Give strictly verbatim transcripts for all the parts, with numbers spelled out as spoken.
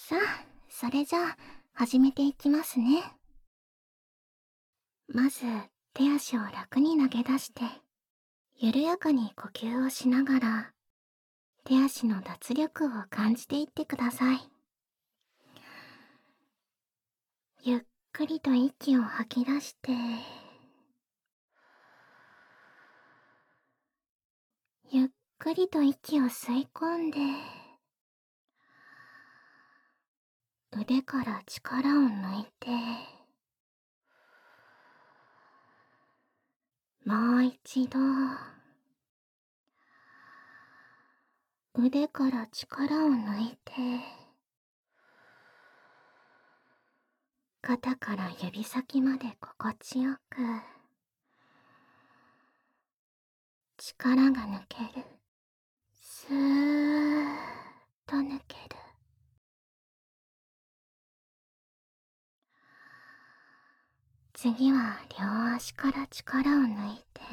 さあ、それじゃあ、始めていきますね。まず、手足を楽に投げ出して、緩やかに呼吸をしながら、手足の脱力を感じていってください。ゆっくりと息を吐き出して、ゆっくりと息を吸い込んで、腕から力を抜いて、もう一度、腕から力を抜いて、肩から指先まで心地よく、力が抜ける。スーッと抜ける。次は両足から力を抜いて、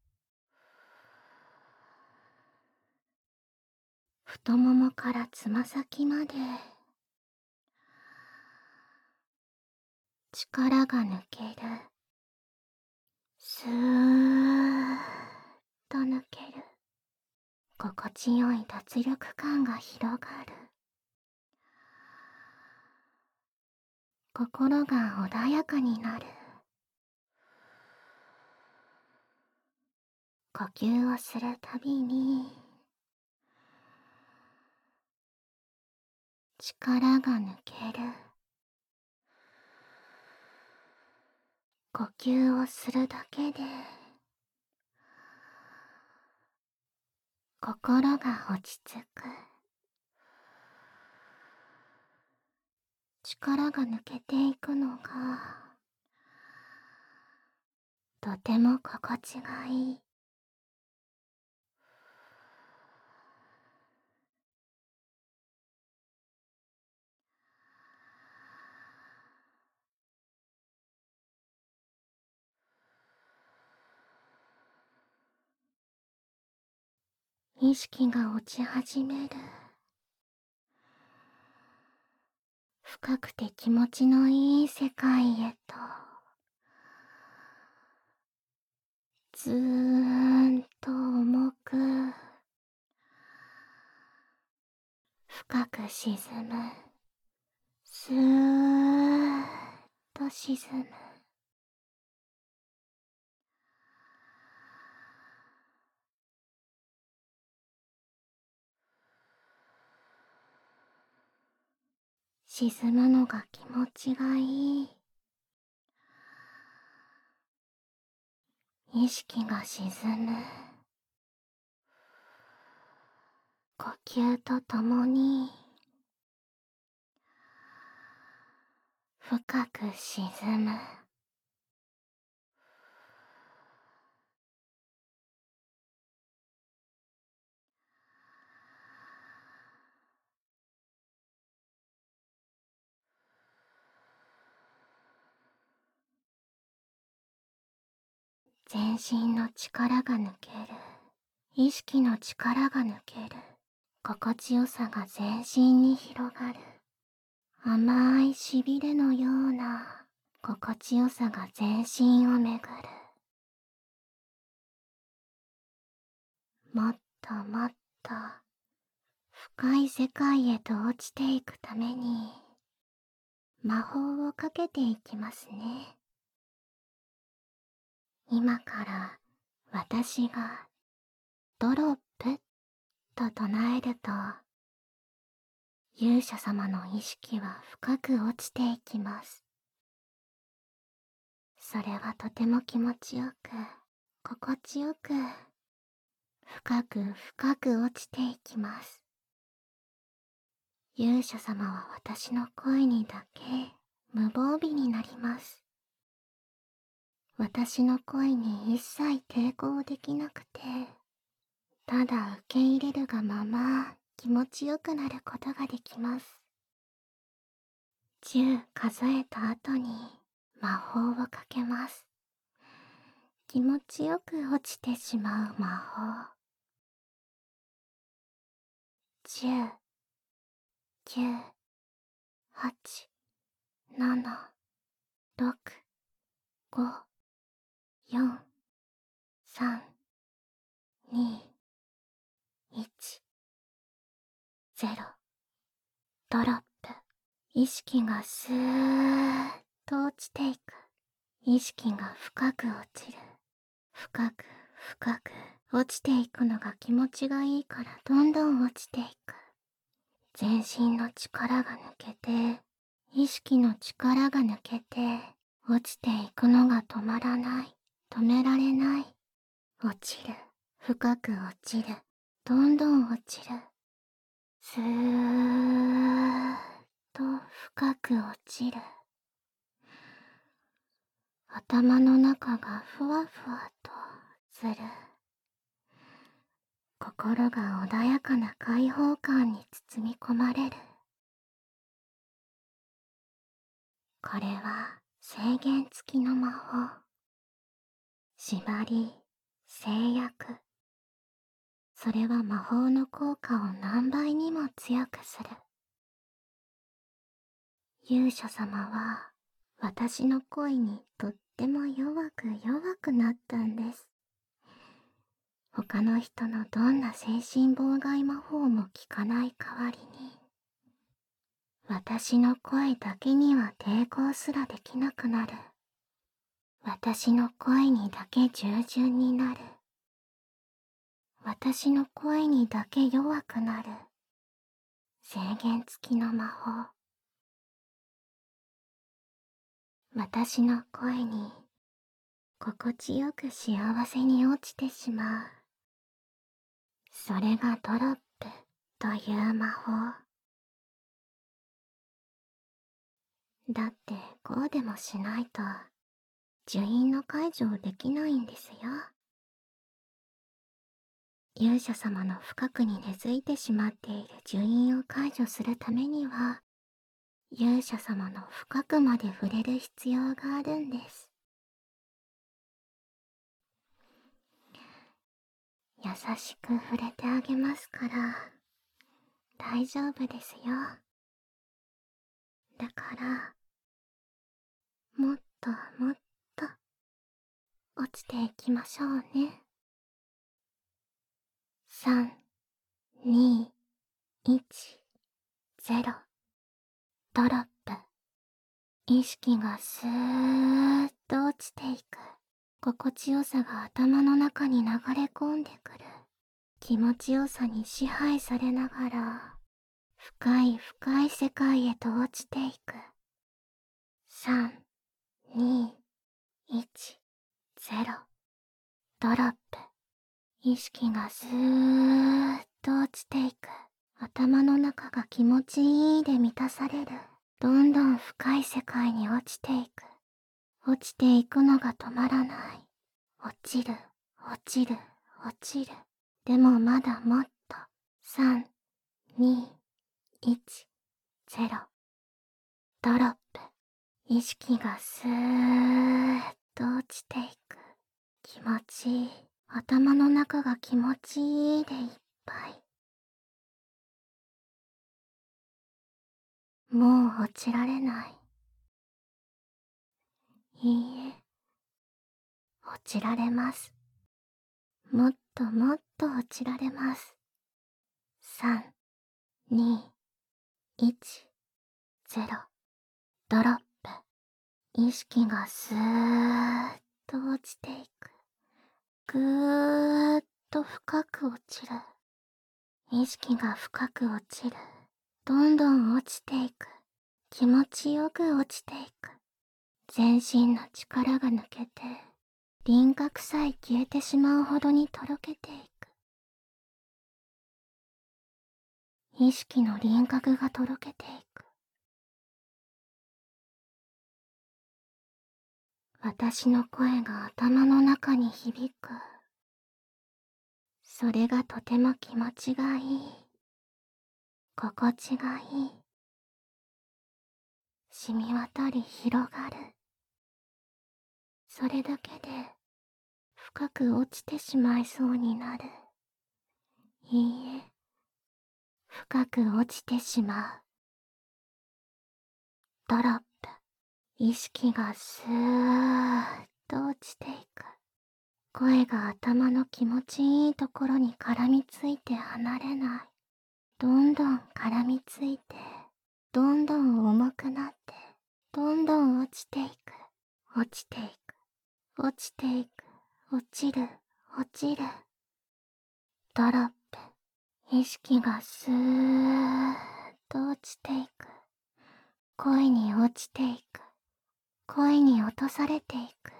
太ももからつま先まで力が抜ける。スーッと抜ける。心地よい脱力感が広がる。心が穏やかになる。呼吸をするたびに力が抜ける。呼吸をするだけで心が落ち着く。力が抜けていくのがとても心地がいい。意識が落ち始める。深くて気持ちのいい世界へとずーんと重く深く沈む。スーッと沈む。沈むのが気持ちがいい。意識が沈む。呼吸とともに深く沈む。全身の力が抜ける。意識の力が抜ける。心地よさが全身に広がる。甘いしびれのような心地よさが全身を巡る。もっともっと深い世界へと落ちていくために魔法をかけていきますね。今から私がドロップと唱えると、勇者様の意識は深く落ちていきます。それはとても気持ちよく、心地よく、深く深く落ちていきます。勇者様は私の声にだけ無防備になります。私の声に一切抵抗できなくて、ただ受け入れるがまま気持ちよくなることができます。じゅう数えた後に魔法をかけます。気持ちよく落ちてしまう魔法。じゅう、きゅう、 はち、なな、ろく、ご、よん、さん、に、いち、ゼロ。ドロップ。意識がスーッと落ちていく。意識が深く落ちる。深く深く落ちていくのが気持ちがいいからどんどん落ちていく。全身の力が抜けて、意識の力が抜けて、落ちていくのが止まらない。止められない。落ちる。深く落ちる。どんどん落ちる。スーッと深く落ちる。頭の中がふわふわとする。心が穏やかな開放感に包み込まれる。これは制限付きの魔法。縛り、制約。それは魔法の効果を何倍にも強くする。勇者様は私の声にとっても弱く弱くなったんです。他の人のどんな精神妨害魔法も効かない代わりに、私の声だけには抵抗すらできなくなる。私の声にだけ従順になる。私の声にだけ弱くなる。制限付きの魔法。私の声に心地よく幸せに落ちてしまう。それがドロップという魔法。だってこうでもしないと呪印の解除をできないんですよ。勇者様の深くに根付いてしまっている呪印を解除するためには、勇者様の深くまで触れる必要があるんです。優しく触れてあげますから大丈夫ですよ。だからもっともっと落ちていきましょうね。さん、に、いち、ゼロ。ドロップ。意識がスーッと落ちていく。心地よさが頭の中に流れ込んでくる。気持ちよさに支配されながら深い深い世界へと落ちていく。さん、に、いち、ゼロ。ドロップ。意識がスーッと落ちていく。頭の中が気持ちいいで満たされる。どんどん深い世界に落ちていく。落ちていくのが止まらない。落ちる、落ちる、落ちる。でもまだもっと。さん、に、いち、ゼロ。ドロップ。意識がスーッと落ちていく。気持ちいい。頭の中が気持ちいいでいっぱい。もう落ちられない。いいえ、落ちられます。もっともっと落ちられます。さん、に、いち、ゼロ。ドロップ。意識がスーッと落ちていく。ぐーっと深く落ちる。意識が深く落ちる。どんどん落ちていく。気持ちよく落ちていく。全身の力が抜けて、輪郭さえ消えてしまうほどにとろけていく。意識の輪郭がとろけていく。私の声が頭の中に響く。それがとても気持ちがいい。心地がいい。染み渡り広がる。それだけで深く落ちてしまいそうになる。いいえ、深く落ちてしまう。 ドロップ。意識がスーッと落ちていく。声が頭の気持ちいいところに絡みついて離れない。どんどん絡みついて、どんどん重くなって、どんどん落ちていく。落ちていく。落ちていく。落ちる。落ちる。ドロップ。意識がスーッと落ちていく。声に落ちていく。声に落とされていく。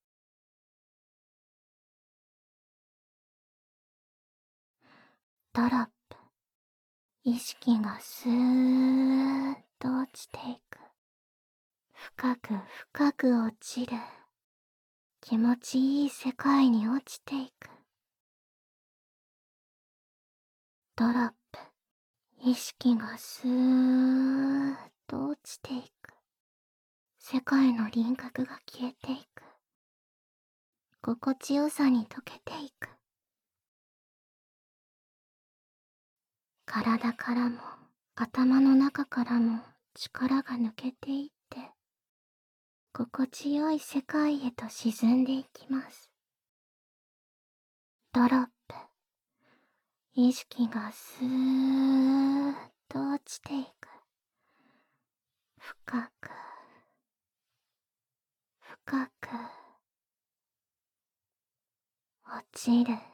ドロップ。意識がスーッと落ちていく。深く深く落ちる。気持ちいい世界に落ちていく。ドロップ。意識がスーッと落ちていく。世界の輪郭が消えていく。心地よさに溶けていく。体からも頭の中からも力が抜けていって、心地よい世界へと沈んでいきます。ドロップ。意識がスーッと落ちていく。深く深く落ちる。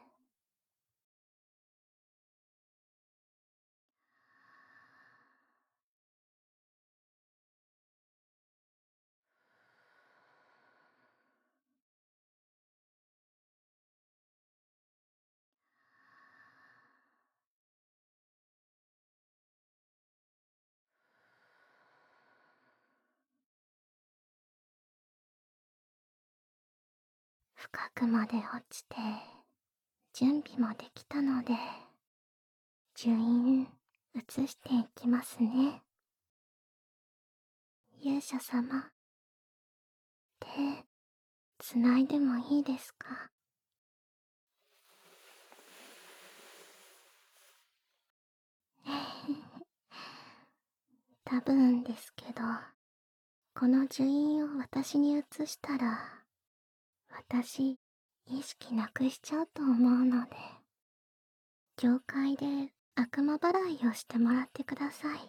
深くまで落ちて準備もできたので、順位移していきますね。勇者様、手つないでもいいですか？多分ですけど、この呪印を私に移したら、私意識なくしちゃうと思うので、教会で悪魔払いをしてもらってください。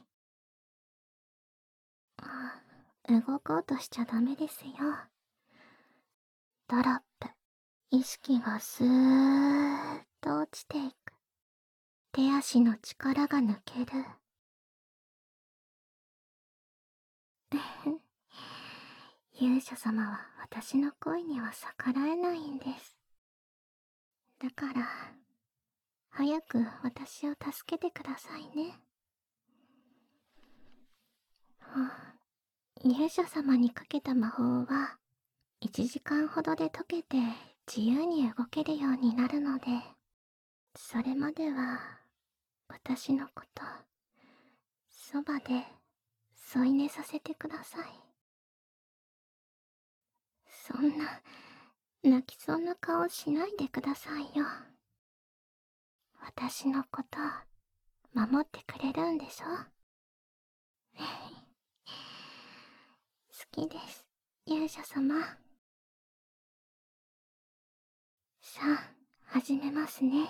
あ、動こうとしちゃダメですよ。ドロップ。意識がスーッと落ちていく。手足の力が抜ける。勇者様は私の声には逆らえないんです。だから、早く私を助けてくださいね。勇者様にかけた魔法はいちじかんほどで解けて自由に動けるようになるので、それまでは私のこと、そばで添い寝させてください。そんな、泣きそうな顔しないでくださいよ。私のこと、守ってくれるんでしょ？好きです、勇者様。さあ、始めますね。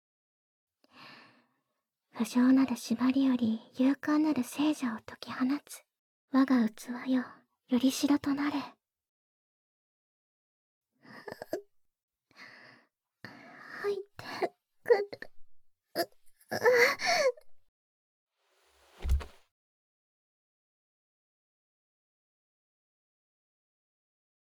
不浄なる縛りより勇敢なる聖者を解き放つ。我が器よ、よりしろとなれ。